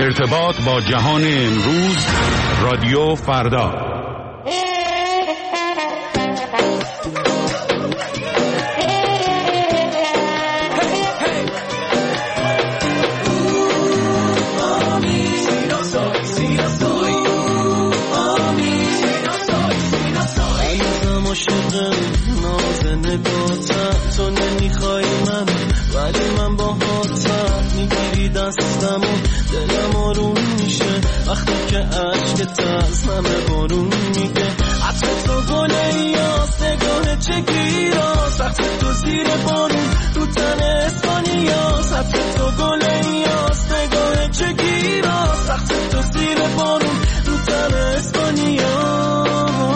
ارتباط با جهان امروز، رادیو فردا. تو نمیخوای من ولی من با هاتم میگیری دستم و دلم آروم میشه وقتی که عشقت از همه بارون میگه عطر تو گله یاست نگاه چگیراست وقتی تو زیر بارون رو تن اسپانیاست عطر تو گله یاست نگاه چگیراست وقتی تو زیر بارون رو تن اسپانیاست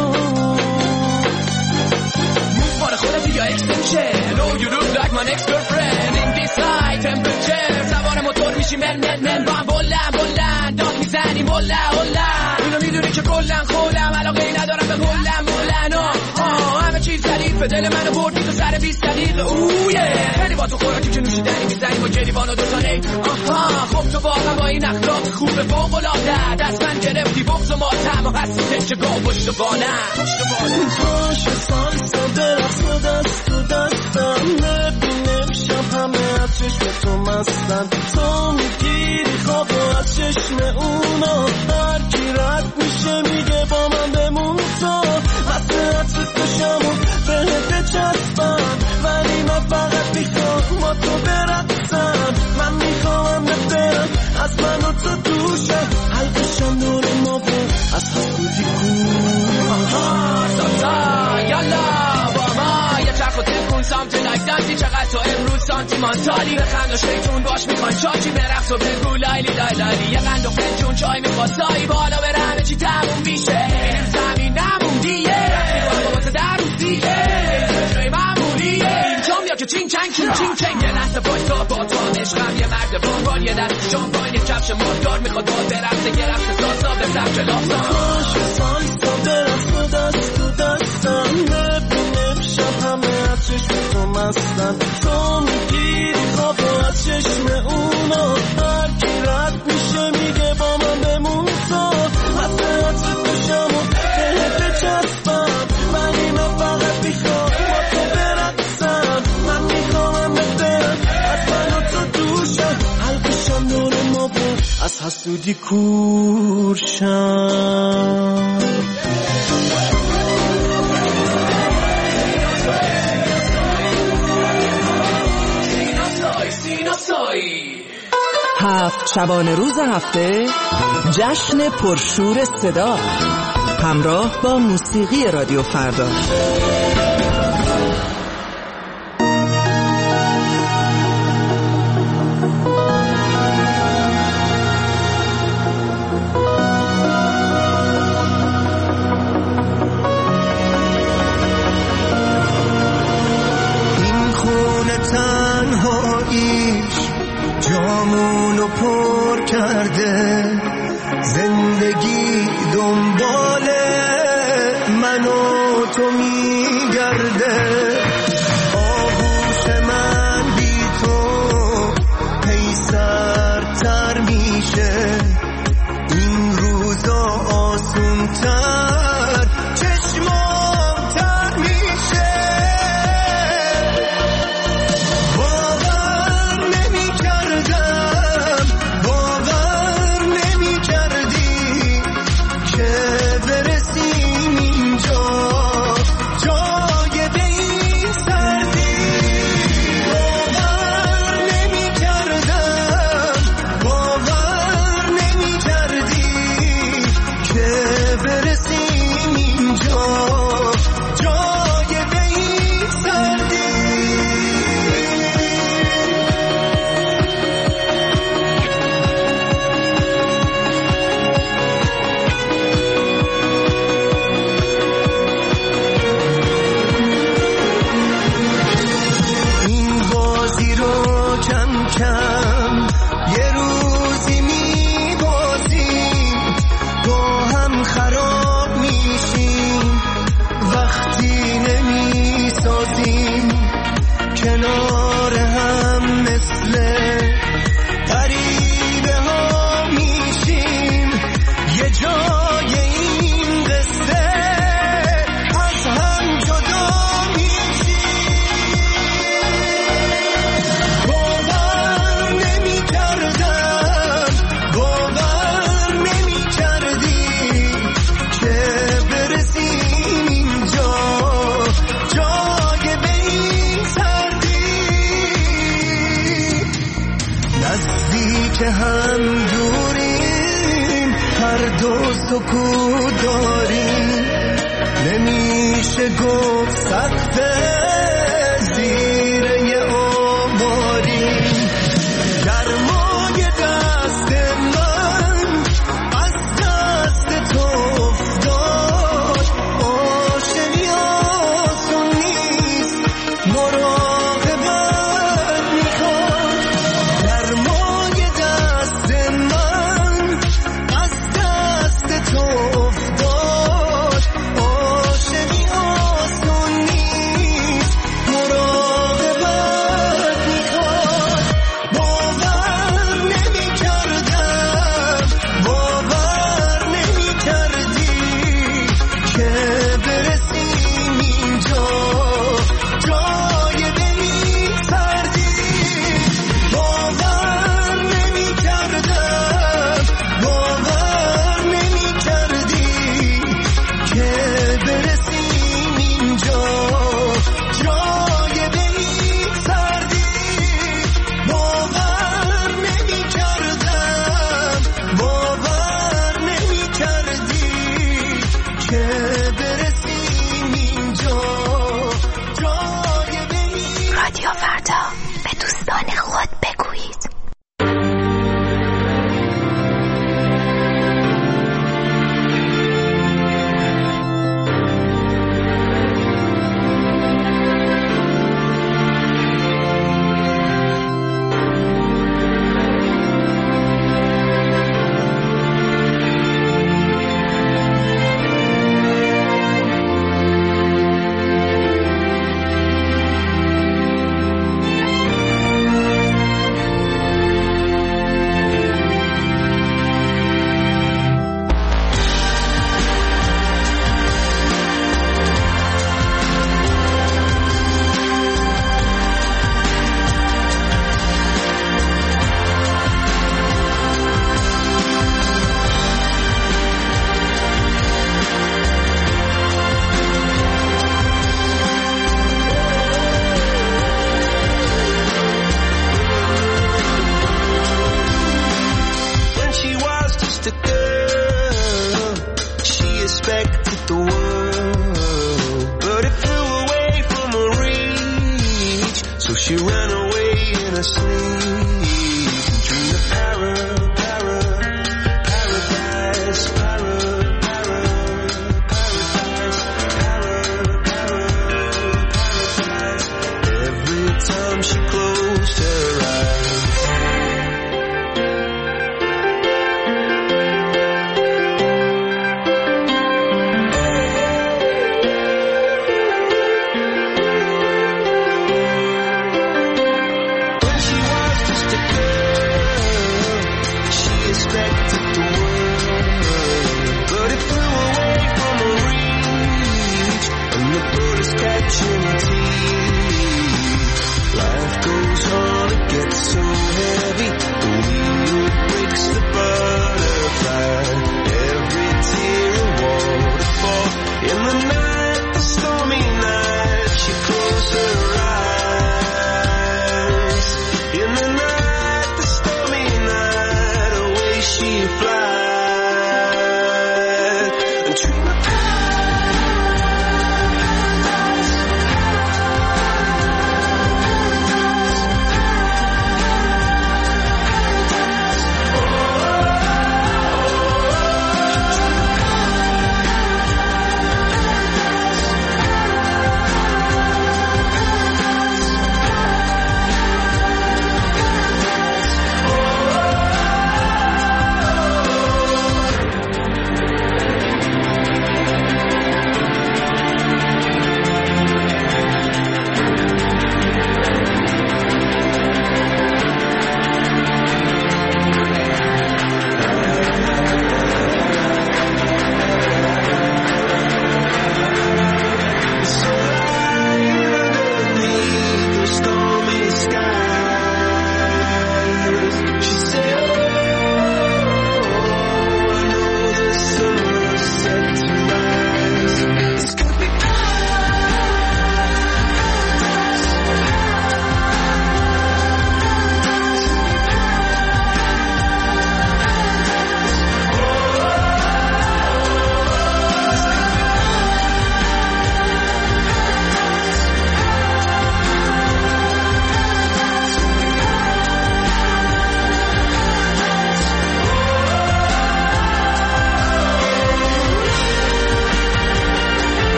یا extension. Oh, you look like my next girlfriend. In this high temperature سوار موتور میشی من با هم بلند داد میزنیم هلا اینو میدونی که کلن خولم علاقه ای ندارم به مولن همه چیز ظریفه دل منو بردی تو سر 20 دقیقه خیلی با تو خوراکی که نوشیدنی میزنیم با گریبان و دوتانه خب تو واقعا با این اخلاق خوبه فوق‌العاده دست من گرفتی بغض و ماتم و هستی که گاه پشت بانم باشه سالسا درخص و دست و دستم نبینم شب همه از چشم تو مستن تو میگیری خواب و از چشم اونا هر کی رد میشه میگه با من بمون تو مسئلت بشم و بهت چسبم ولی من فقط میخوام با تو برقصم من میخوام برم از من و تو دوشم حلقشم دور ما بود از حسودی ساتا یالا با ما یه چرخ و تکون سامتی لایک دانتی چقدر تو امروز سانتیمانتالی به خند و شیطون باش میخوان چاچی برقص و بگو لایلی یه قند و فنجون چای میخواد سایی بالا بره همه چی تموم میشه زمینمون دیگه با تو در روز دیگه جای معمولیه اینجام یا که چین چنگ یه لحظه بایستا با تو عشقم یه مرد بانبان یه دست شامپاین یه کفش مردار میخواد با برقصه یه رقص ساسا به سبک لافتا دست تو دستم نبینم شب همه از چشم تو مستن تو میگیری خواب و از چشم اونا هر کی رد میشه میگه با من بمون تو مسئلت بشم و بهت چسبم ولی من فقط میخوام با تو برقصم من میخوام برم از من و تو دوشم حلقشم دور ما بود از حسودی کورشم 7 شبانه روز هفته جشن پرشور صدا همراه با موسیقی رادیو فردا. این خونه تنهاییش جامونو پر کرده زندگی دنبال من و تو میگرده آغوش من بی تو هی سردتر میشه این روزا آسونتر چشمام تر میشه برسیم نزدیک هم دوریم، هر دو سکوت داریم، نمیشه گفت سخته زیر یه آواریم. گرمای دست من از دست تو افتاد، عاشقی آسون نیست، مراقبت میخواد. گرمای دست من از دست تو افتاد، عاشقی آسون نیست، مراقبت میخواد. باور نمیکردم، باور نمیکردی که برسیم اینجا، جای بی سردی. باور نمیکردم، باور نمیکردی که برسیم اینجا، جای بی سردی. باور نمیکردم، باور نمیکردی که برسیم اینجا، جای بی. رادیو فردا، به دوستان خود بگویید. When she was just a girl, she expected the world, but it flew away from her reach. So she ran away in her sleep and dreamed of paradise, paradise. Every time she closed her eyes, when she was just a girl, she expected the world, but it flew away from her reach, and the bullets catching her teeth. Life goes on, it gets so heavy, the wheel breaks the butterfly. Every tear a waterfall. In the night, the stormy night, she closed her eyes. In the night, the stormy night, away she flies and dream of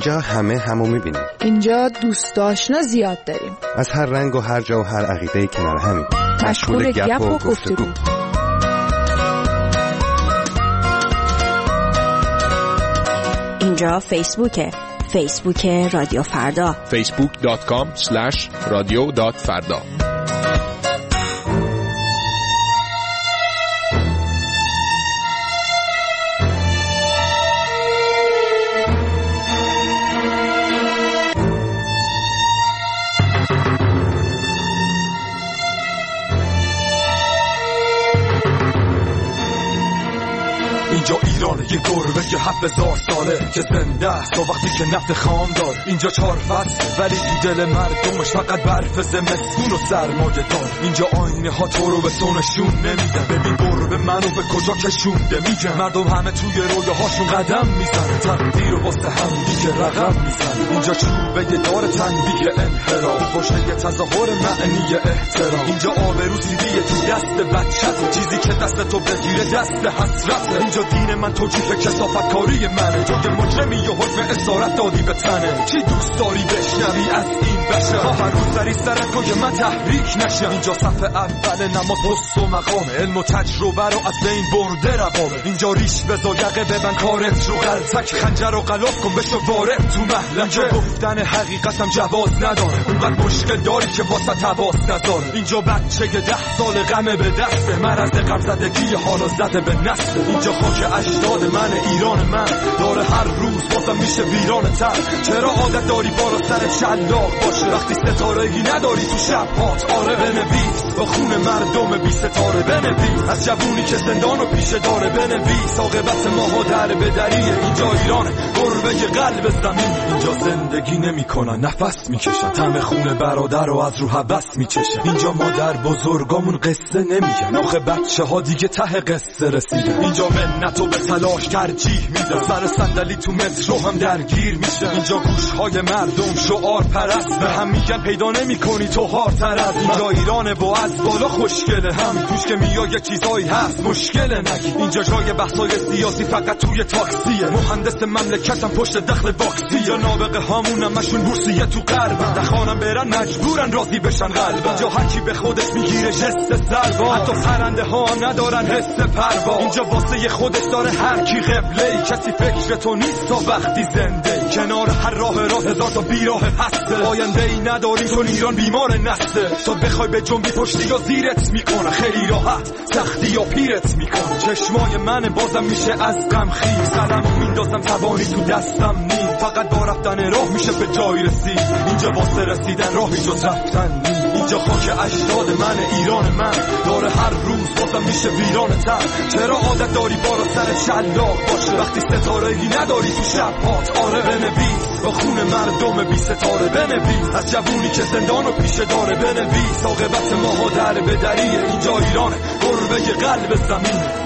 اینجا همه همو میبینیم. اینجا دوست آشنا زیاد داریم. از هر رنگ و هر جا و هر عقیده‌ای کنار همیم. مشغول گپ و گفتگو. اینجا فیسبوک رادیو فردا. facebook.com/radio.farda. اینجا ایران یه گربه که 7000 ساله که زنده است و وقتی که نفت خام دار. اینجا 4 فصل ولی تو دل مردمش فقط برف زمستون و سرمایه دار. اینجا آینه ها تو رو به سونشون نمیده. ببین گربه منو به کجا کشونده. میگه مردم همه توی رویاهاشون قدم میزنه. تقدیر و واسه هم دیگه رقم میزنه. اینجا چوبه دار تنبیه انحراف، پشته تظاهر معنی احترام. اینجا آبرو سیدیه تو دست بچه‌ت، چیزی که دست تو بگیره دست حسرته. اینجا دین من توجیه کثافت کاری منه. تو که مجرمی و حکم اسارت دادی به تنه. چی دوست داری بشنوی از این بشه؟ هر روز سری سرت کن که من تحریک نشم. اینجا صفحه اول نماز پست و مقامه. علم و تجربه رو از بین برده رقابه. اینجا ریش بزا یقه ببن کارت رو غلطک. خنجر و غلاف کن بشو وارد تو محلکه. گفتن حقیقتم جواز نداره. اونقدر مشکل داری که واسه تواس نداره. اینجا بچه 10 سال غمه به دسته. مرض غم زدگی حالا زده به نسل. اینجا خاک اجداد من، ایران من داره هر روز بازم میشه ویران تر. چرا عادت داری بالا سر شلاق باشه وقتی ستاره‌ای نداری تو شب هات؟ آره بنویس با خون مردم بی ستاره. بنویس از جوونی که زندان و پیشه داره. بنویس عاقبت ماها در بدریه. اینجا ایران گربه قلب زمین. اینجا زندگی نمیکنن نفس میکشن. طعم خون برادر رو از رو حبس میچشن. اینجا مادر بزرگامون قصه نمیگن. آخه بچه‌ها دیگه ته قصه رسیدن. اینجا منتو به تلاش ترجیح میدن. سر صندلی تو مترو هم درگیر میشن. اینجا گوشهای مردم شعار پرست به هم میگن پیدا نمیکنی تو هارتر از. اینجا ایرانه و از بالا خوشگله. هم توش که میای یه چیزایی هست مشکله نگی. اینجا جای بحثای سیاسی فقط توی تاکسیه. مهندس مملکتم پشت دخل باکسی. یا نابغه هامون همشون بورسیه تو غرب. دخانم برن مجبورن راضی بشن قلب. اینجا هر کی به خودش میگیره جست سلوا. حتی پرنده ها ندارن حس پروا. اینجا واسه خودش داره هر کی قبله. کسی فکر تو نیست تا وقتی زنده. کنار هر راه هزار تا بیراه هسته. آینده ای نداری چون ایران بیمار نسته. تو بخوای به جنبی پشتی یا زیرت میکنه. خیلی راحت سختی یا پیرت میکنه. چشمای من بازم میشه از غم خیز. قلمو میندازم توانی تو دستم نیم. فقط با رفتن راه میشه به جای رسید. اینجا واسه رسیدن راهی جز رفتن نیم. اینجا خاک اجداد من، ایران من داره هر روز بازم میشه ویران تر. چرا عادت داری بالا سر شلاق باشه وقتی ستاره‌ای نداری تو شب هات؟ آره بنویس با خون مردم بی ستاره. بنویس از جوونی که زندان و پیشه داره. بنویس عاقبت ماها در بدریه. اینجا ایرانه گربه قلب زمین.